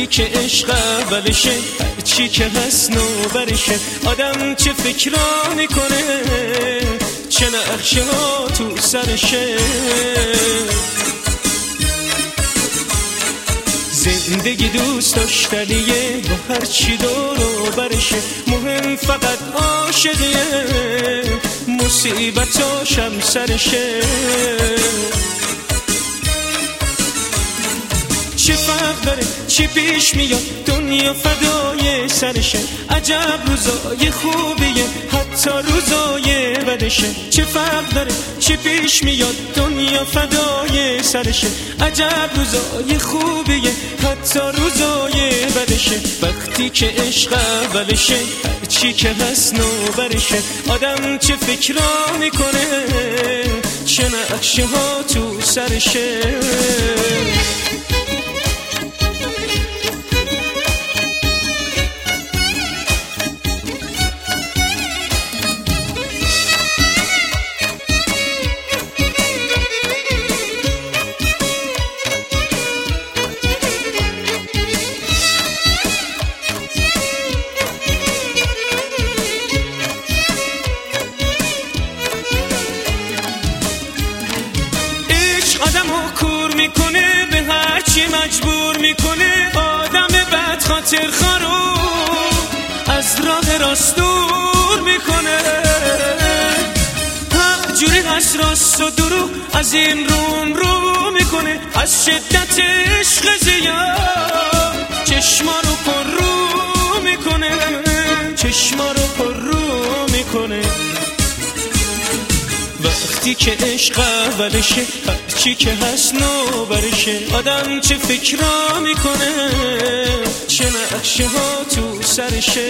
وقتی که عشق اولشه چی که هست نوبرشه آدم چه فکرا میکنه چه نقشه ها تو سرشه زندگی دوست داشتنیه با هر چی دور و برشه مهم فقط عاشقیه مصیبتاشم سرشه چه فرق داره چی پیش میاد دنیا فدای سرشه عجب روزای خوبیه حتی روزای بدشه چه فرق داره چی پیش میاد دنیا فدای سرشه عجب روزای خوبیه حتی روزای بدشه وقتی که عشق اولشه چی که هست نوبرشه آدم چه فکرا میکنه چه نقشه ها تو سرشه آدمو کور میکنه به هر چی مجبور میکنه آدم بد خاطر خارو از راه راست دور میکنه هر جوری از راست و دروغ از این رو میکنه از شدت عشق زیاد چشما رو پر رو میکنه چشما رو پر رو میکنه وقتی که عشق اولشه چی که هست نوبرشه آدم چه فکرا میکنه چه نقشه ها تو سرشه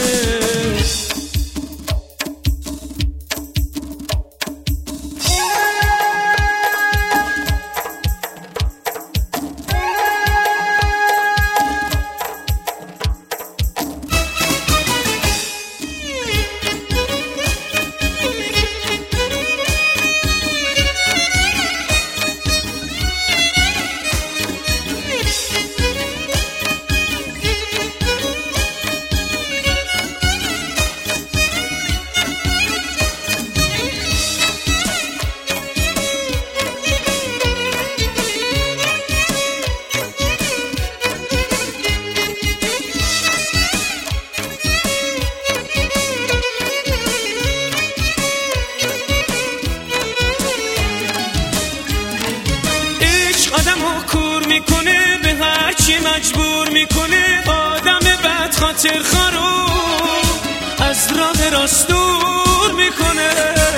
آدمو کور میکنه به هر چی مجبور میکنه آدم بد خاطر خارو از راه راست دور میکنه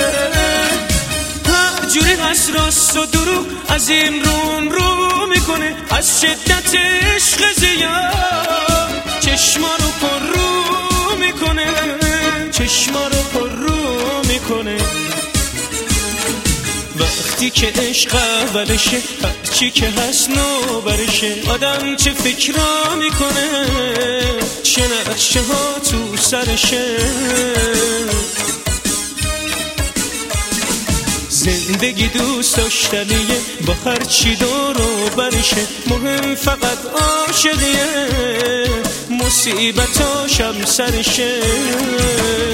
هر جوری از راست و دروغ از این رو میکنه از شدت عشق زیاد چشما رو پر رو میکنه چشما رو پر رو میکنه وقتی که عشق اولشه چی که هست نوبرشه آدم چه فکرا میکنه چه نقشه ها تو سرشه زندگی دوست داشتنیه با هر چی دور و برشه مهم فقط عاشقیه مصیبتاشم سرشه